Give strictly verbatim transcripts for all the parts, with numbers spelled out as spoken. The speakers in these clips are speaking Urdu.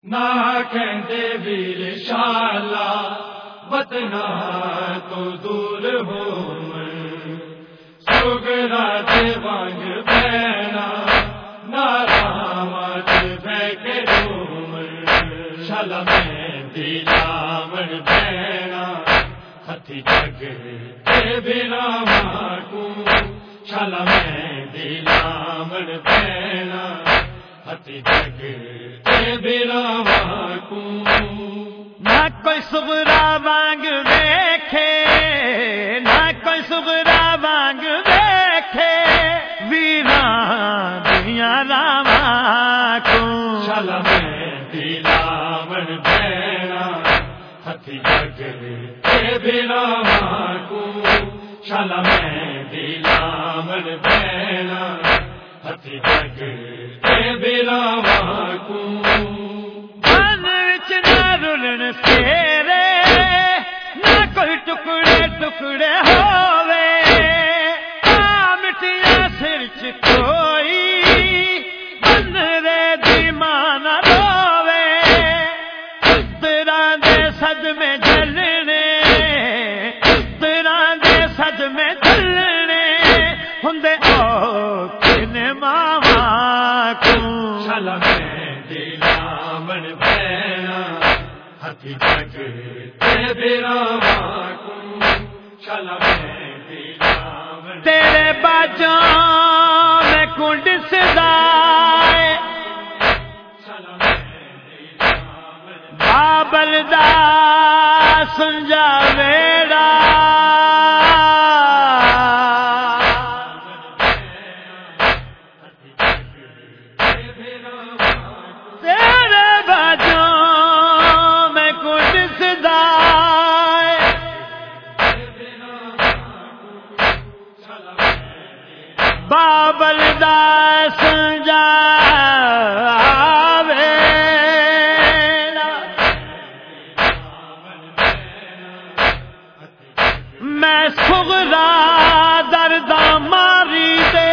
نہ کہندے ویر شالا وطنا تو دور ہو سوگرا دے وانگ بہنا نارامات بہ کے روم شالا میں دلامن بہنا ہتھی جگ دے براما کو شالا میں دلامن بہنا ہتھی جگ دے براما کو نہ کوئی صبرا وانگ دیکھے نہ کوئی صبرا وانگ دیکھے ویران دنیا راما کو شالا میں دلامن بہنا ہتھی جگ دے براما کو شالا میں دلامن بہنا ہتھی جگ دے براما کو تیرے نہ کوئی ٹکڑے ٹکڑے ہووے مٹیا سر چ کوئی بن رے دیمان روے اس طرح دے سج میں جلنے اس طرح دے سج میں جلنے ہندے او کنے ماما کو شالا میں دلامن بہنا ہتھی جگ دے براما کو شالا میں دلامن تیرے باجوں میں کنڈ سدائے شالا میں دلامن بابل دا سنجا ویڑا تیرے باجوں میں کنڈ سدائے بابل دا سنجا ویڑا میں سغرا درداں ماری دے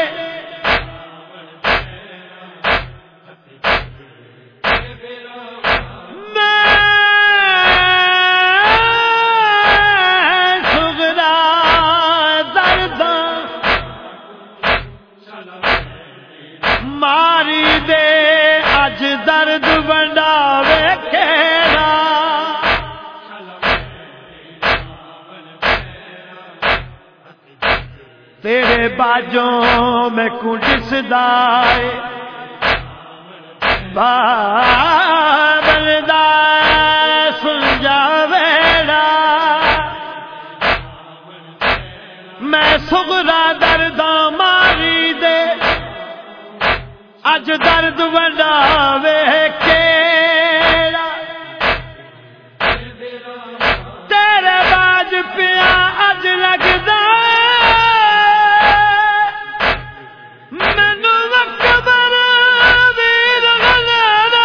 ماری دے اج درد بڑا ویکھیرا تیرے باجوں میں کنڈ سدائے بابل دا سنجا ویڑا میں سغرا درداں ماری دے اج درد وڈا ویکھیڑا تیرے باج پیا اج لگدا مینوں اکبر ویر غلیرا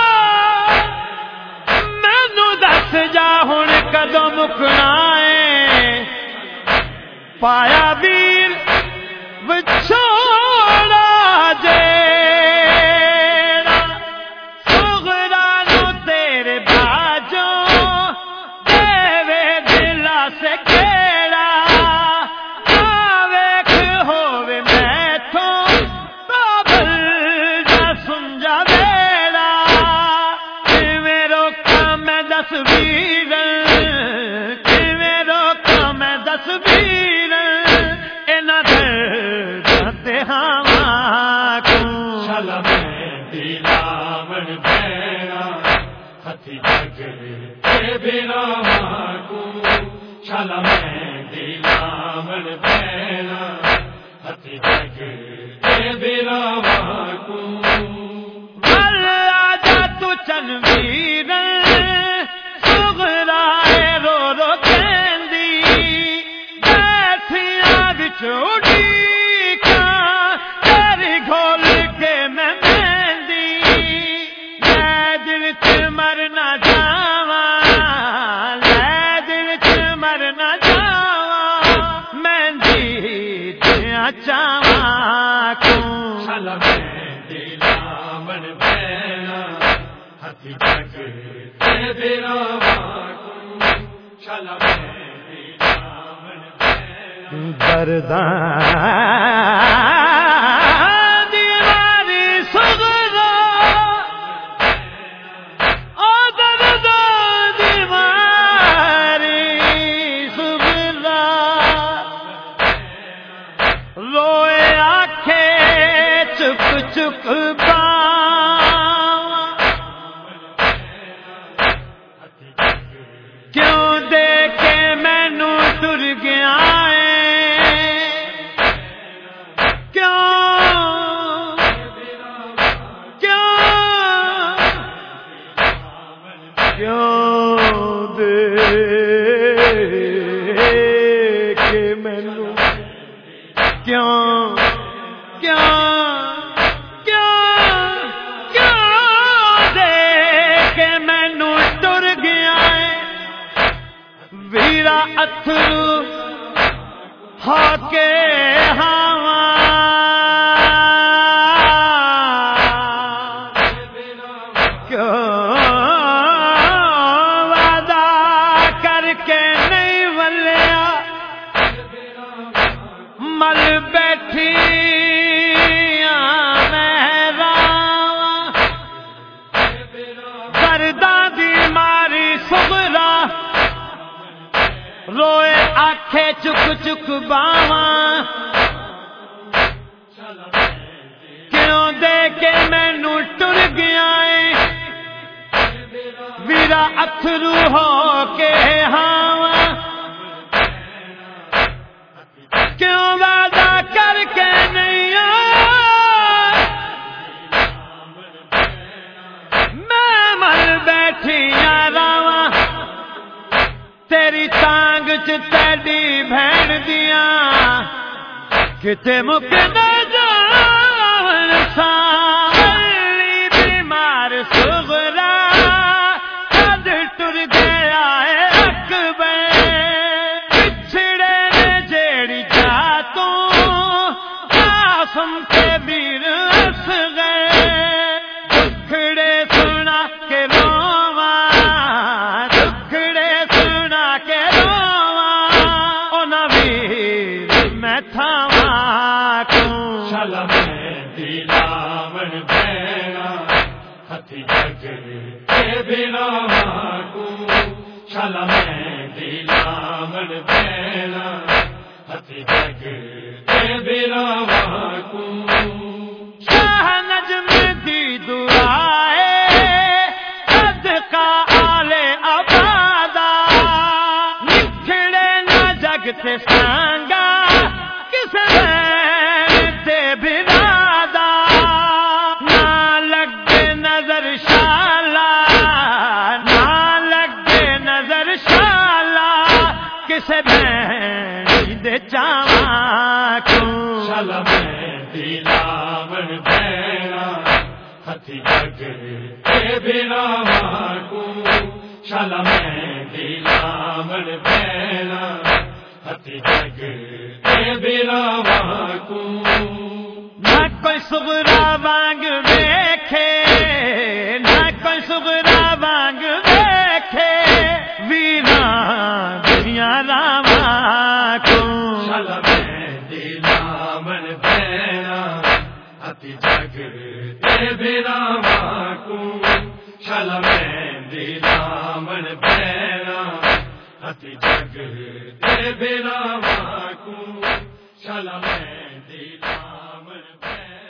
مینوں دس جا ہن کدوں مکنا ہے پایا ویر وچھوڑا جے شالا میں دلامن بہنا ہتھی جگ دے براما کو شالا میں دلامن بہنا ہتھی جگ دے براما کو بل آجا تو چنویر سغرا رو رو کہندی بیٹھیاں بچوڑی شالا میں دلامن بہنا ہتھی جگ تے براواں کو شالا مہندی دامن بھیڑا درداں چک کیوں دے کے مینو ٹر گیا کیوں کیوں کیوں دے کے مینو کیوں کیوں ویرا اتھرو ہو کے ہاواں کیوں وعدہ کر کے نہیں ولیا مل بیٹھی درداں دی ماری صغرا روئے آنکھیں چک چک باواں کیوں دے کے مینو ٹر گیا ویرا اتھرو ہو کے ہاواں کیوں وعدہ کر کے نہیں میں مل بیٹھی راواں تیری تانگ چ تیری بہن دیاں کتے مک نہ جاون سالی بیمار صغرا کد ٹر گیا ہے اکبر پچھڑے نے جیڑی چاہتوں قاسم کے ویر اصغر دکھڑے سنا کے رواں شالا مہندی دامن بھیڑا ہتھی جگ تے براواں کو شالا مہندی دامن بھیڑا ہتھی جگ تے براواں کو شاہ نجم دی دعائے صدقہ آل عبادہ نکھڑے نہ جگ تے سانگا کس تے برادہ نہ لگے نظر شالا نہ لگے نظر شالا کسے بہن دے چاواں کو شالا مہندی دامن بھیڑا ہتھی جگ تے براواں کو شالا مہندی دامن بھیڑا ہتھی جگ تے براواں کو نہ کوئی صغرا وانگ ویکھے نہ کوئی صغرا وانگ ویکھے ویراں دنیا راواں کو شالا مہندی دامن بھیڑا ہتھی جگ تے براواں کو شالا مہندی دامن بھیڑا ہتھی جگ تے براواں کو شالا مہندی دامن بھیڑا